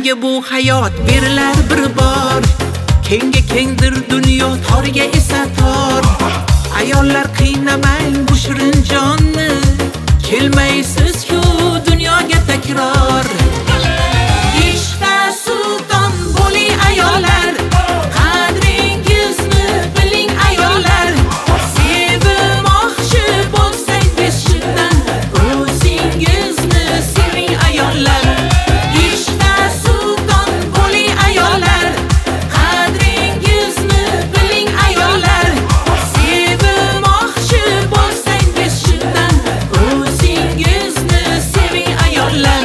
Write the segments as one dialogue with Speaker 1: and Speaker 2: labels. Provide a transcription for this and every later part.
Speaker 1: Menga bu hayot berilar bir bor. Kengga kengdir dunyo, torga esa tor. Ayollar qiynamang bu shirin jonni, kelmaysiz-ku dunyoga takror. Ishqa sulton bo'ling ayollar, qadringizni biling ayollar. Sevmoqchi bo'lsangiz shundan o'zingizni seving ayollar. Ishqa sulton bo'ling ayollar, qadringizni biling ayollar. Sevmoqchi bo'lsangiz shundan o'zingizni seving ayollar.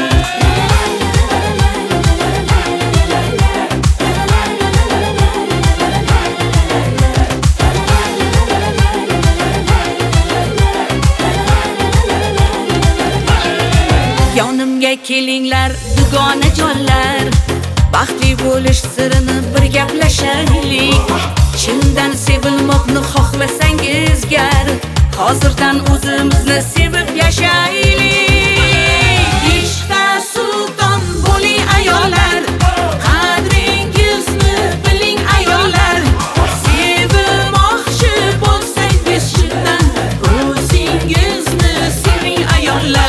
Speaker 1: Yonimga kelinglar dugona jonlar, baxtli bo'lish sirini bir gaplashaylik. Chindan sevilmoqni xohlasangiz gar, hozirdan o'zimizni sevib yashaylik. Ishqa sulton bo'ling ayollar, qadringizni biling ayollar. Sevmoqchi bo'lsangiz shundan o'zingizni seving ayollar.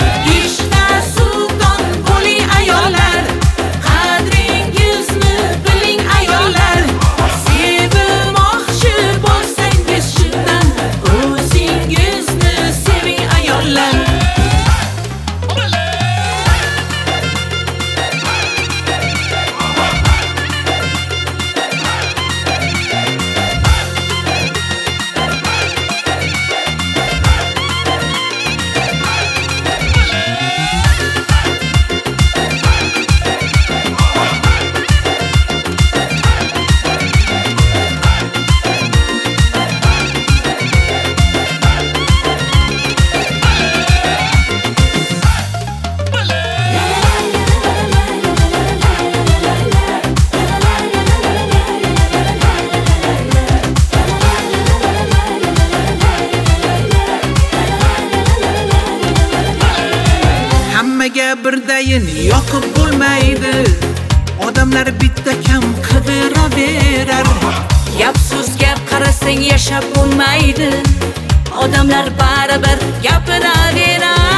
Speaker 1: Hammaga birdayin yoqib bo'lmaydi. Odamlar bitta kam qidiraverar. Gap so'zga qarasang yashab bo'lmaydi. Odamlar baribir gapiraverar.